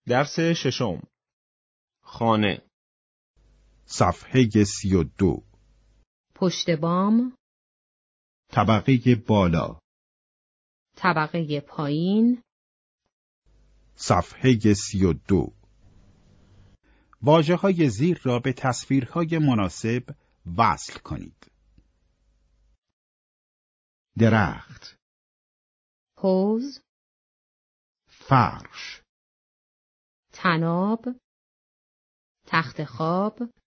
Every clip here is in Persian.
درس ششم. خانه. صفحه 32. پشت بام، طبقه بالا. طبقه پایین، صفحه 32. واژه‌های زیر را به تصویرهای مناسب وصل کنید. درخت، حوض، فرش، طناب، تخت خواب،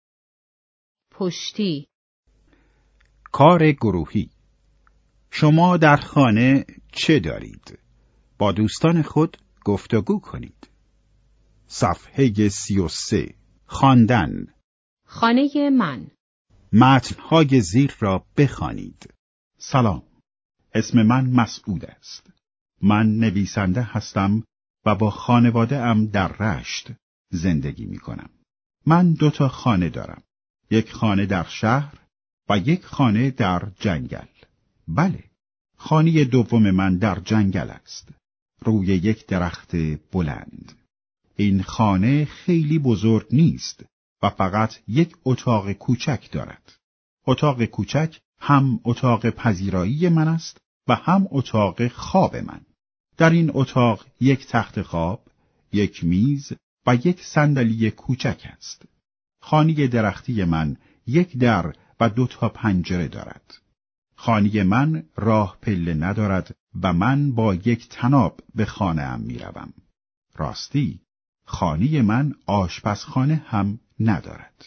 پشتی. کار گروهی. شما در خانه چه دارید؟ با دوستان خود گفتگو کنید. صفحه 33. خواندن. خانه من. متن‌های زیر را بخوانید. سلام. اسم من مسعود است. من نویسنده هستم و با خانواده ام در رشت زندگی می کنم. من 2 خانه دارم. یک خانه در شهر و یک خانه در جنگل. بله، خانه دوم من در جنگل است. روی یک درخت بلند. این خانه خیلی بزرگ نیست و فقط یک اتاق کوچک دارد. اتاق کوچک هم اتاق پذیرایی من است و هم اتاق خواب من. در این اتاق یک تخت خواب، یک میز و یک صندلی کوچک است. خانه درختی من یک در و 2 پنجره دارد. خانه من راه پله ندارد و من با یک طناب به خانه‌ام میروم. راستی، خانه من آشپزخانه هم ندارد.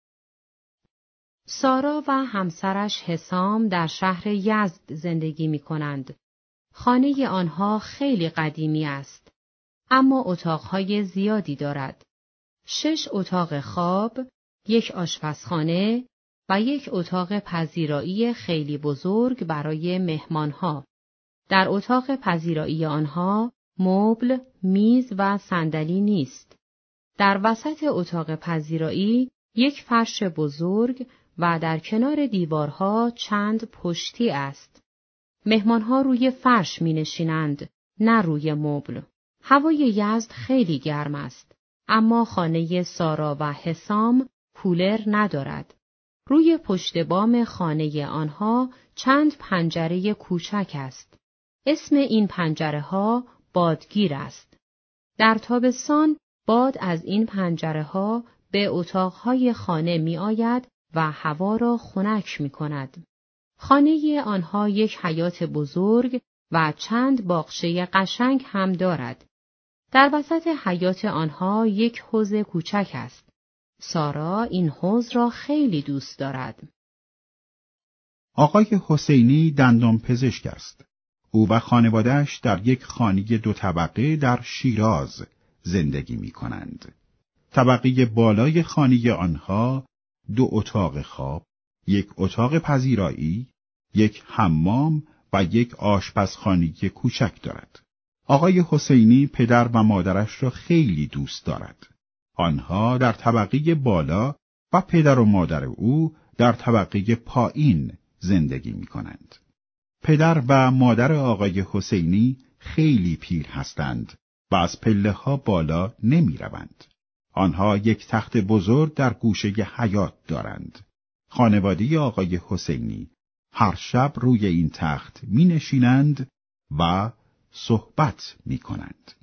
سارا و همسرش حسام در شهر یزد زندگی می کنند. خانه آنها خیلی قدیمی است، اما اتاقهای زیادی دارد. 6 اتاق خواب، 1 آشپزخانه و 1 اتاق پذیرایی خیلی بزرگ برای مهمانها. در اتاق پذیرایی آنها مبل، میز و صندلی نیست. در وسط اتاق پذیرایی 1 فرش بزرگ و در کنار دیوارها چند پشتی است. مهمانها روی فرش می نشینند، نه روی مبل. هوای یزد خیلی گرم است، اما خانه سارا و حسام کولر ندارد. روی پشت بام خانه آنها چند پنجره کوچک است. اسم این پنجره ها بادگیر است. در تابستان باد از این پنجره ها به اتاقهای خانه می آید و هوا را خنک می کند. خانه آنها یک حیاط بزرگ و چند باغچه قشنگ هم دارد. در وسط حیاط آنها یک حوض کوچک است. سارا این حوض را خیلی دوست دارد. آقای حسینی دندانپزشک است. او و خانواده‌اش در یک خانه 2 طبقه در شیراز زندگی می کنند. طبقه بالای خانه آنها 2 اتاق خواب، 1 اتاق پذیرایی، 1 حمام و 1 آشپزخانه کوچک دارد. آقای حسینی پدر و مادرش را خیلی دوست دارد. آنها در طبقه بالا و پدر و مادر او در طبقه پایین زندگی می کنند. پدر و مادر آقای حسینی خیلی پیر هستند و از پله ها بالا نمی روند. آنها یک تخت بزرگ در گوشه حیاط دارند. خانواده آقای حسینی هر شب روی این تخت می نشینند و صحبت می کنند.